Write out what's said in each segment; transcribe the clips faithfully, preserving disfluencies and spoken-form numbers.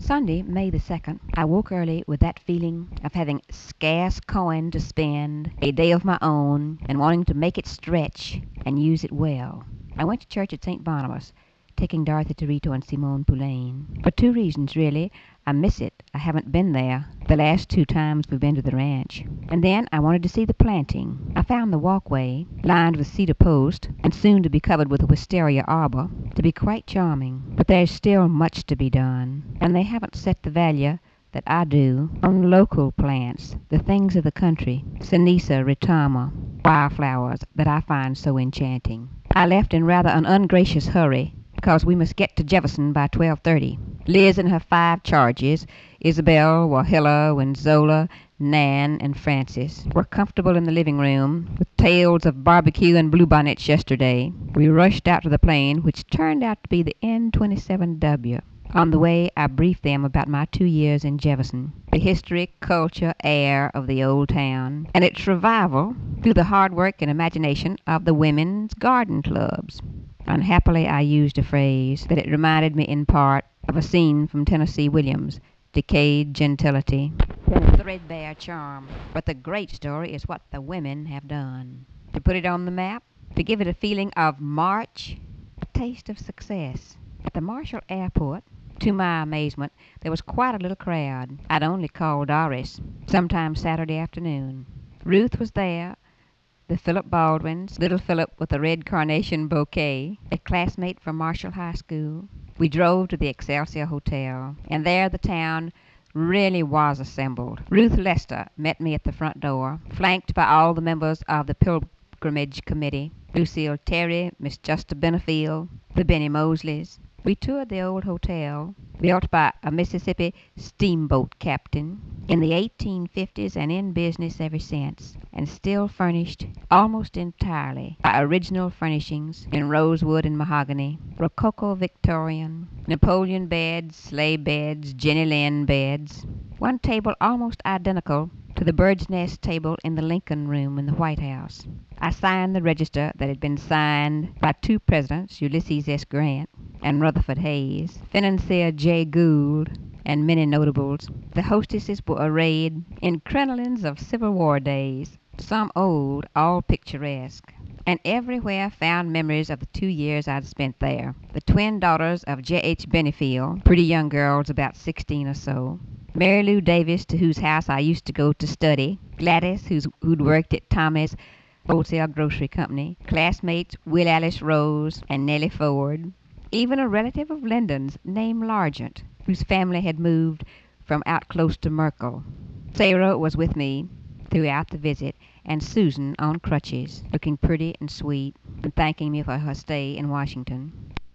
Sunday, May the second, I woke early with that feeling of having scarce coin to spend, a day of my own, and wanting to make it stretch and use it well. I went to church at Saint Barnabas, taking Dorothy Torito and Simone Poulain. For two reasons, really. I miss it. I haven't been there the last two times we've been to the ranch. And then I wanted to see the planting. I found the walkway, lined with cedar posts, and soon to be covered with a wisteria arbor, to be quite charming. But there's still much to be done, and they haven't set the value that I do on local plants, the things of the country, Sinisa retama, wildflowers that I find so enchanting. I left in rather an ungracious hurry, because we must get to Jefferson by twelve thirty. Liz and her five charges, Isabel, Wahilla, Winzola, Nan, and Francis, were comfortable in the living room, with tales of barbecue and bluebonnets yesterday. We rushed out to the plane, which turned out to be the N twenty-seven W. On the way, I briefed them about my two years in Jefferson, the history, culture, air of the old town, and its revival through the hard work and imagination of the women's garden clubs. Unhappily, I used a phrase that it reminded me in part of a scene from Tennessee Williams' Decayed Gentility, Threadbare Charm. But the great story is what the women have done. To put it on the map, to give it a feeling of March, a taste of success. At the Marshall Airport, to my amazement, there was quite a little crowd. I'd only called Doris sometime Saturday afternoon. Ruth was there, the Philip Baldwins, little Philip with a red carnation bouquet, a classmate from Marshall High School. We drove to the Excelsior Hotel, and there the town really was assembled. Ruth Lester met me at the front door, flanked by all the members of the Pilgrimage Committee, Lucille Terry, Miss Justa Benefield, the Benny Mosleys. We toured the old hotel, built by a Mississippi steamboat captain in the eighteen fifties and in business ever since, and still furnished almost entirely by original furnishings in rosewood and mahogany, Rococo Victorian, Napoleon beds, sleigh beds, Jenny Lind beds, one table almost identical to the bird's nest table in the Lincoln Room in the White House. I signed the register that had been signed by two presidents, Ulysses S. Grant and Rutherford Hayes, Financier J. Gould, and many notables. The hostesses were arrayed in crinolines of Civil War days, some old, all picturesque, and everywhere found memories of the two years I'd spent there. The twin daughters of J H Benefield, pretty young girls about sixteen or so, Mary Lou Davis, to whose house I used to go to study, Gladys, who's, who'd worked at Thomas Wholesale Grocery Company, classmates Will Alice Rose and Nellie Ford, even a relative of Lyndon's named Largent, whose family had moved from out close to Merkel. Sarah was with me throughout the visit, and Susan on crutches, looking pretty and sweet, and thanking me for her stay in Washington.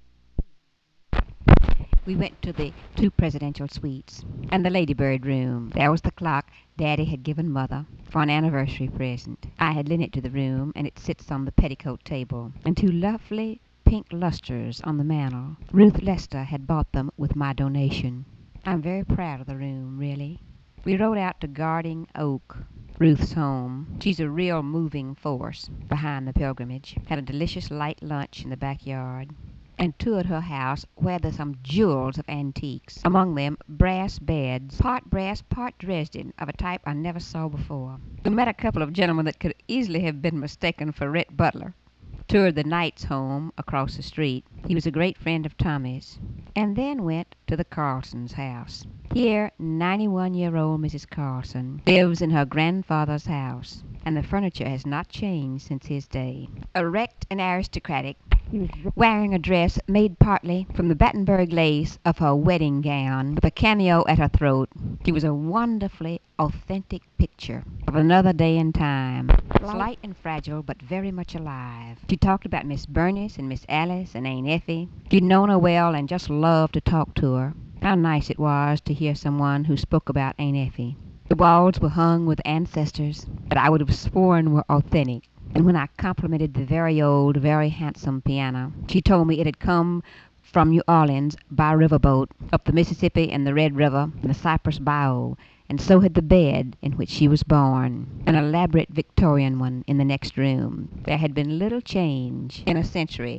We went to the two presidential suites and the Ladybird room. There was the clock Daddy had given Mother for an anniversary present. I had lent it to the room, and it sits on the petticoat table, and two lovely pink lustres on the mantel. Ruth Lester had bought them with my donation. I'm very proud of the room, really. We rode out to Guarding Oak, Ruth's home. She's a real moving force behind the pilgrimage. Had a delicious light lunch in the backyard, and toured her house, where there's some jewels of antiques, among them brass beds, part brass, part Dresden, of a type I never saw before. We met a couple of gentlemen that could easily have been mistaken for Rhett Butler. Toured the Knight's home across the street. He was a great friend of Tommy's. And then went to the Carlson's house. Here, ninety-one-year-old Missus Carlson lives in her grandfather's house, and the furniture has not changed since his day. Erect and aristocratic, wearing a dress made partly from the Battenberg lace of her wedding gown, with a cameo at her throat. She was a wonderfully authentic picture of another day and time, slight and fragile, but very much alive. She talked about Miss Bernice and Miss Alice and Aunt Effie. She'd known her well and just loved to talk to her. How nice it was to hear someone who spoke about Aunt Effie. The walls were hung with ancestors that I would have sworn were authentic. And when I complimented the very old, very handsome piano, she told me it had come from New Orleans by riverboat up the Mississippi and the Red River and the Cypress Bayou, and so had the bed in which she was born, an elaborate Victorian one in the next room. There had been little change in a century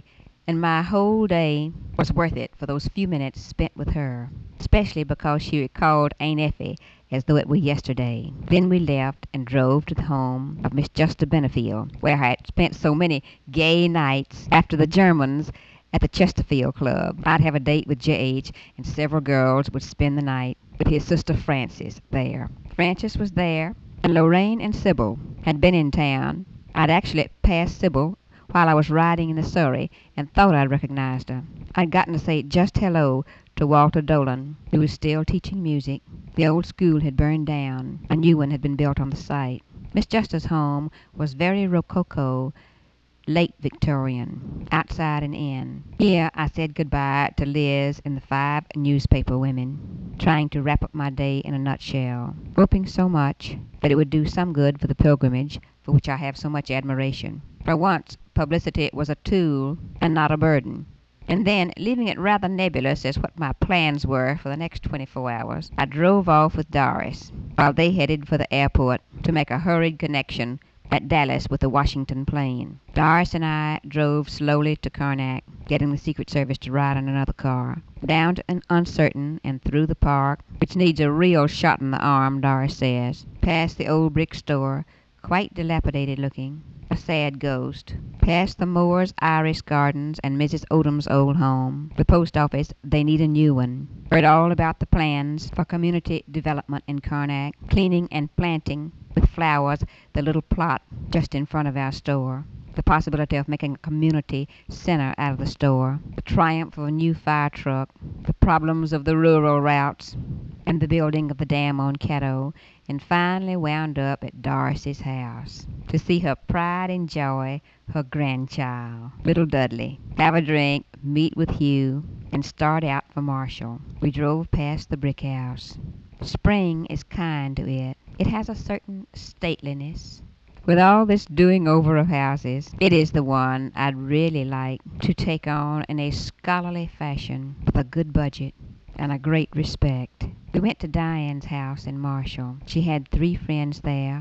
and my whole day was worth it for those few minutes spent with her, especially because she recalled Aunt Effie as though it were yesterday. Then we left and drove to the home of Miss Justa Benefield, where I had spent so many gay nights after the Germans at the Chesterfield Club. I'd have a date with J H, and several girls would spend the night with his sister Frances there. Frances was there, and Lorraine and Sybil had been in town. I'd actually passed Sybil while I was riding in the surrey and thought I'd recognized her. I'd gotten to say just hello to Walter Dolan, who was still teaching music. The old school had burned down. A new one had been built on the site. Miss Justa's home was very rococo, late Victorian, outside and in. Here I said goodbye to Liz and the five newspaper women, trying to wrap up my day in a nutshell, hoping so much that it would do some good for the pilgrimage for which I have so much admiration. For once, publicity was a tool and not a burden. And then, leaving it rather nebulous as what my plans were for the next twenty-four hours, I drove off with Doris, while they headed for the airport to make a hurried connection at Dallas with the Washington plane. Doris and I drove slowly to Karnak, getting the Secret Service to ride in another car, down to an Uncertain and through the park, which needs a real shot in the arm, Doris says, past the old brick store, quite dilapidated looking, a sad ghost, past the Moore's Iris Gardens and Missus Odom's old home, the post office, they need a new one. Heard all about the plans for community development in Karnak, cleaning and planting with flowers the little plot just in front of our store, the possibility of making a community center out of the store, the triumph of a new fire truck, the problems of the rural routes, and the building of the dam on Caddo, and finally wound up at Doris's house to see her pride and joy, her grandchild, little Dudley, have a drink, meet with Hugh, and start out for Marshall. We drove past the brick house. Spring is kind to it. It has a certain stateliness. With all this doing over of houses, it is the one I'd really like to take on in a scholarly fashion with a good budget and a great respect. We went to Diane's house in Marshall. She had three friends there,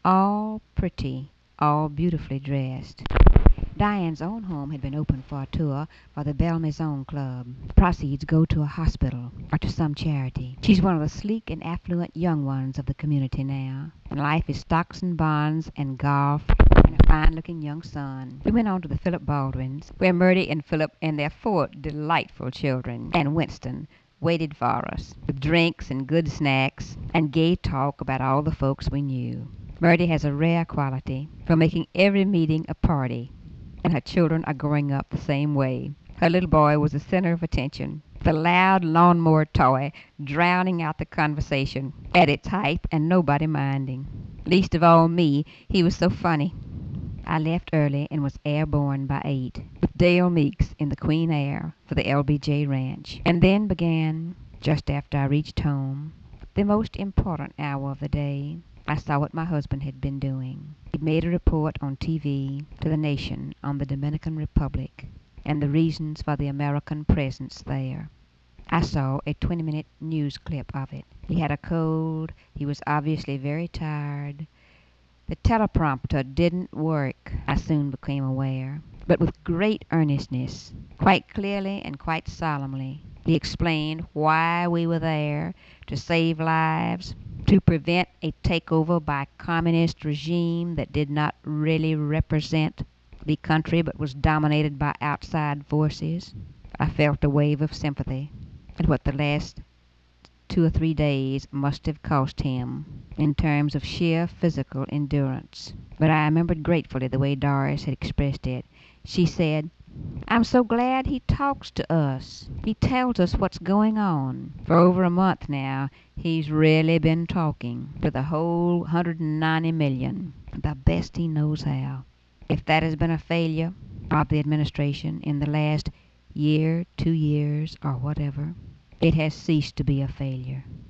all pretty, all beautifully dressed. Diane's own home had been opened for a tour by the Belle Maison Club. The proceeds go to a hospital or to some charity. She's one of the sleek and affluent young ones of the community now, and life is stocks and bonds and golf and a fine-looking young son. We went on to the Philip Baldwins, where Murdy and Philip and their four delightful children, and Winston, waited for us, with drinks and good snacks and gay talk about all the folks we knew. Murdy has a rare quality for making every meeting a party, and her children are growing up the same way. Her little boy was the center of attention, the loud lawnmower toy drowning out the conversation at its height and nobody minding. Least of all me, he was so funny. I left early and was airborne by eight, with Dale Meeks in the Queen Air for the L B J Ranch. And then began, just after I reached home, the most important hour of the day. I saw what my husband had been doing. He'd made a report on T V to the nation on the Dominican Republic and the reasons for the American presence there. I saw a twenty-minute news clip of it. He had a cold. He was obviously very tired. The teleprompter didn't work, I soon became aware, but with great earnestness, quite clearly and quite solemnly, he explained why we were there: to save lives, to prevent a takeover by a communist regime that did not really represent the country but was dominated by outside forces. I felt a wave of sympathy at what the last two or three days must have cost him in terms of sheer physical endurance. But I remembered gratefully the way Doris had expressed it. She said, "I'm so glad he talks to us. He tells us what's going on. For over a month now, he's really been talking to the whole one hundred ninety million, the best he knows how." If that has been a failure of the administration in the last year, two years, or whatever, it has ceased to be a failure.